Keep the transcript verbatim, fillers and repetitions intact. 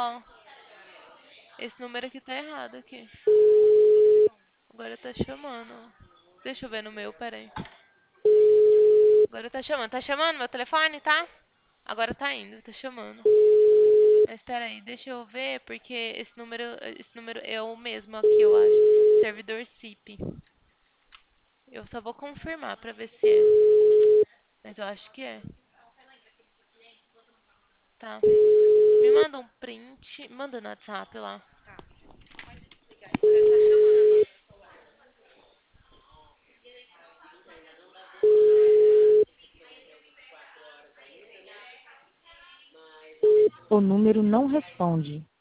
Ó, esse número aqui tá errado aqui. Agora tá chamando. Deixa eu ver no meu, peraí. Agora tá chamando. Tá chamando meu telefone, tá? Agora tá indo, tá chamando. Mas peraí, deixa eu ver, porque esse número, esse número é o mesmo aqui, eu acho. Servidor S I P. Eu só vou confirmar pra ver se é. Mas eu acho que é. Tá. Me manda um print. Manda no WhatsApp lá. O número não responde.